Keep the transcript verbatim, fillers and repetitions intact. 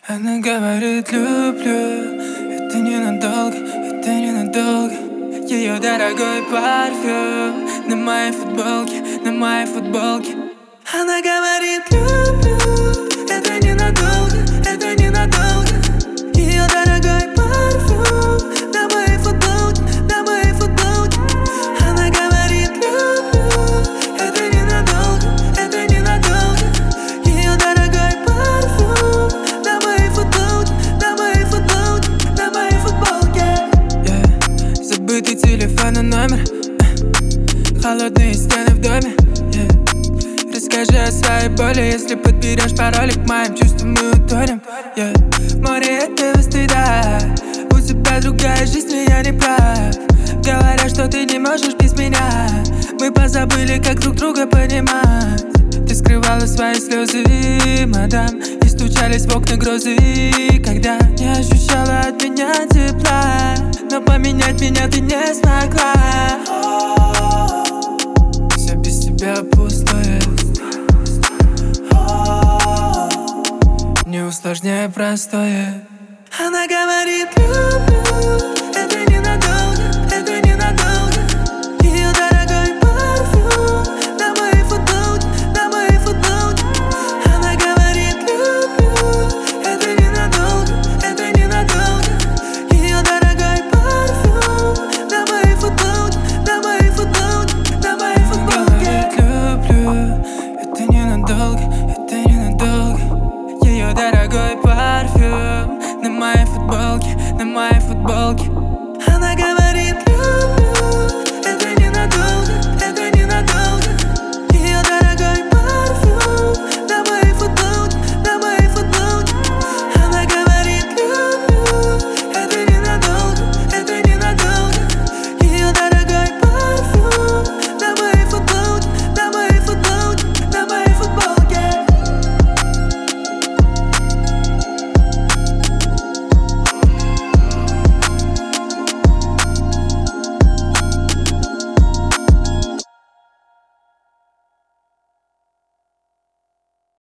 Она говорит люблю, это ненадолго, это ненадолго. Ее дорогой парфюм на моей футболке, на моей футболке. Она говорит люблю, это ненадолго, это ненадолго. Ее дорогой парфюм на моей футболке, на моей футболке. Она говорит люблю, это ненадолго, это ненадолго. Ее дорогой парфюм на моей футболке, на моей футболке, на моей футболке. Yeah. Забытый телефон и номер, uh. холодные стены в доме. Yeah. Расскажи о своей боли, если подберешь пароли к моим чувствам, мы утонем. Yeah. Море этого стыда, у тебя другая жизнь, но я не прав. Говорят, что ты не можешь без меня. Мы позабыли, как друг друга понимать. Ты скрывала свои слезы, мадам, и стучались в окна грозы, когда не ощущала от меня тепла. Но поменять меня ты не смогла. Все без тебя пустое. Не усложняй простое. Она говорит люблю, это ненадолго, это ненадолго. Ее дорогой парфюм на моей футболке, на моей футболке. Она говорит люблю, это ненадолго, это ненадолго. Ее дорогой парфюм на моей футболке, на моей футболке, на моей футболке. Она говорит люблю, это ненадолго, это ненадолго. Ее дорогой парфюм на моей футболке, на моей футболке.